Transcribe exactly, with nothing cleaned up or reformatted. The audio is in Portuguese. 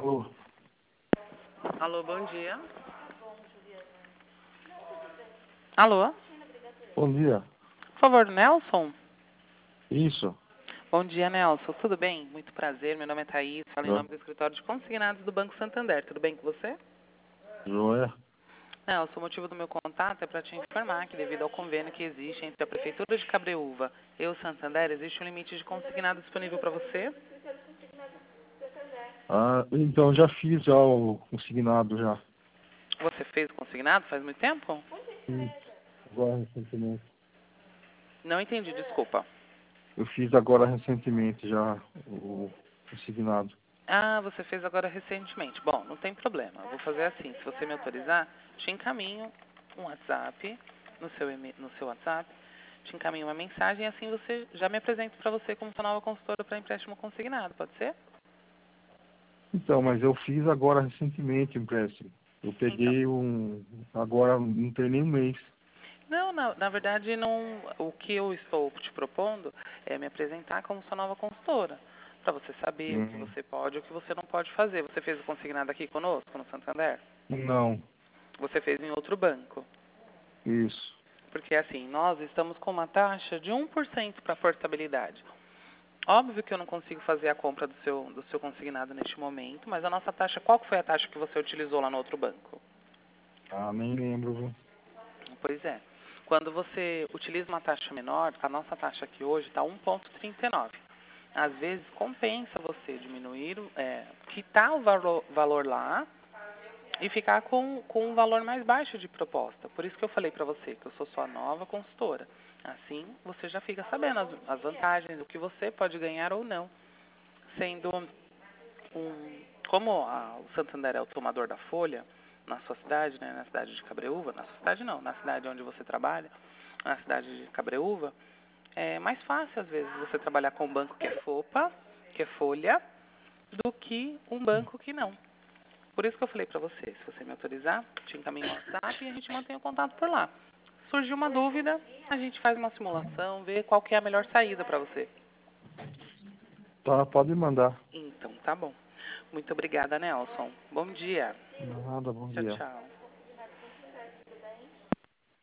Alô, Alô, bom dia. Alô, bom dia. por favor, Nelson? Isso. Bom dia, Nelson. Tudo bem? Muito prazer. Meu nome é Thaís. Falo em Ó, nome do escritório de consignados do Banco Santander. Tudo bem com você? Joia. Nelson, o motivo do meu contato é para te informar que, devido ao convênio que existe entre a Prefeitura de Cabreúva e o Santander, existe um limite de consignado disponível para você. Ah, então já fiz já o consignado já. Você fez o consignado faz muito tempo? Fiz agora recentemente. Não entendi, desculpa. Eu fiz agora recentemente já o consignado. Ah, você fez agora recentemente. Bom, não tem problema. Eu vou fazer assim. Se você me autorizar, te encaminho um WhatsApp no seu, eme- no seu WhatsApp. Te encaminho uma mensagem e assim você já me apresento para você como sua nova consultora para empréstimo consignado. Pode ser? Então, mas eu fiz agora recentemente o empréstimo. Eu Então. peguei um. Agora não tem nem um mês. Não, na, na verdade, não. O que eu estou te propondo é me apresentar como sua nova consultora. Para você saber o que Hum, você pode e o que você não pode fazer. Você fez o consignado aqui conosco, no Santander? não, Você fez em outro banco? isso. Porque, assim, nós estamos com uma taxa de um por cento para portabilidade. Óbvio que eu não consigo fazer a compra do seu, do seu consignado neste momento, mas a nossa taxa, qual que foi a taxa que você utilizou lá no outro banco? Ah, nem lembro, viu? Pois é. Quando você utiliza uma taxa menor, a nossa taxa aqui hoje está um vírgula trinta e nove. Às vezes compensa você diminuir, é, quitar o valor, valor lá e ficar com, com um valor mais baixo de proposta. Por isso que eu falei para você que eu sou sua nova consultora. Assim, você já fica sabendo as, as vantagens, o que você pode ganhar ou não. Sendo um... Como a, o Santander é o tomador da folha na sua cidade, né, na cidade de Cabreúva, na sua cidade não, na cidade onde você trabalha, na cidade de Cabreúva, é mais fácil, às vezes, você trabalhar com um banco que é FOPA, que é folha, do que um banco que não. Por isso que eu falei para você, se você me autorizar, te encaminho no WhatsApp e a gente mantém o contato por lá. Surgiu uma dúvida, a gente faz uma simulação, vê qual que é a melhor saída para você. Tá, pode mandar. Então, tá bom. Muito obrigada, Nelson. Bom dia. Nada, bom Tchau, dia. tchau.